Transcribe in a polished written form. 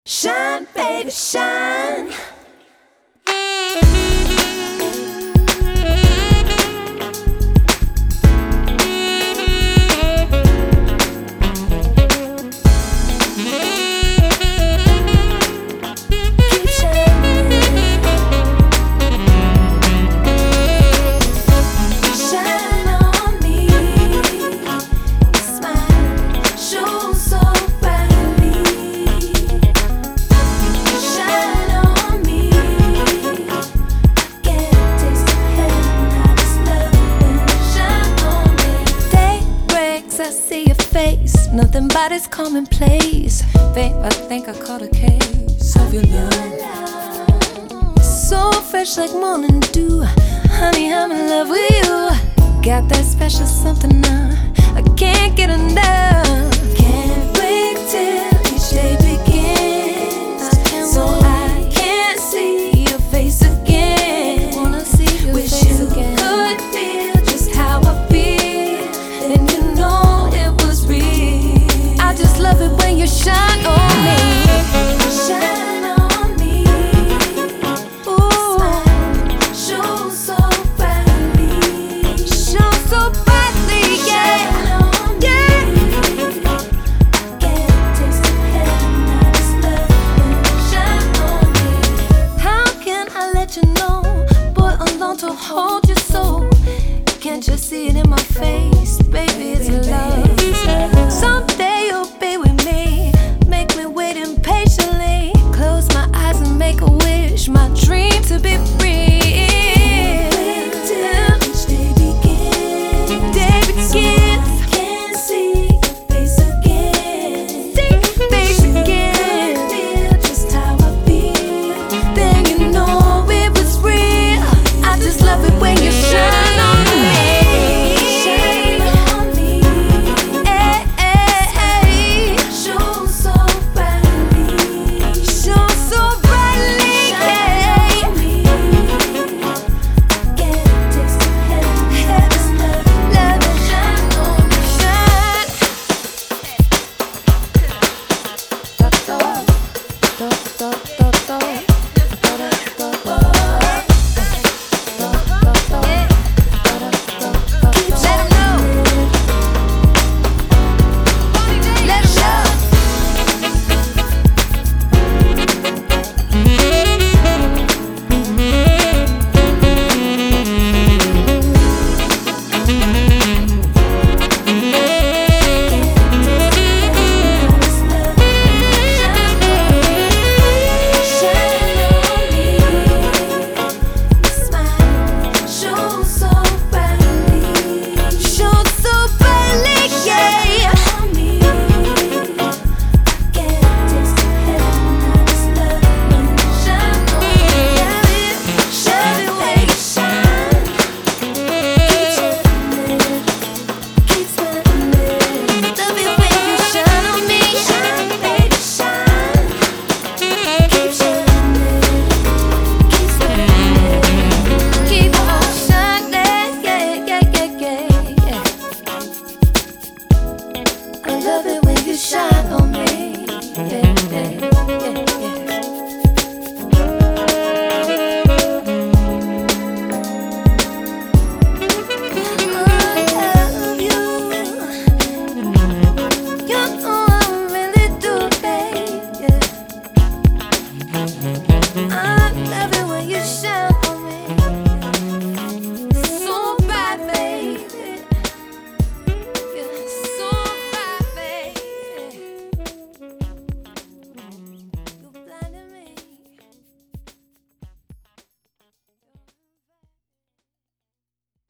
Shine, baby, shine. Keep shining. Shine on me. Your smile shows so brightly. Shine on me. I can't taste the heaven. I just love when you shine on me. Day breaks, I see your face. Nothing but it's commonplace. Babe, I think I caught a case of your love. So fresh like morning dew. Honey, I'm in love with you. Got that special something now. I can't get enough. Can't wait till each day begins, so I can see your face again. Wanna see your face again. Could feel just how I feel, then you know it was real. I just love it when you shine on me. Shine on me. Ooh, smile shows so brightly. Shows so brightly, yeah. Yeah. Can't taste the heaven. I just love when you shine on me. How can I let you know, boy, I long to hold you so. Can't you see it in my face, baby? It's love. Someday you'll be with me. Make me wait impatiently. Close my eyes and make a wish. My dream to be free. Till each day begins. Day begins. I can see your face again. See your face again. Feel just how I feel, then you know it was real. I just love it when you shine on me. Shine on me. Hey, hey, hey. Show so brightly. Show so brightly. Shine on me. Can't taste the heaven. Heaven's love. Love it. Shine on me. Shine. Da, da, da, da, da, da. Da, da, da, da. Let 'em know. Let 'em know. I love it when you shine on me. Yeah, yeah.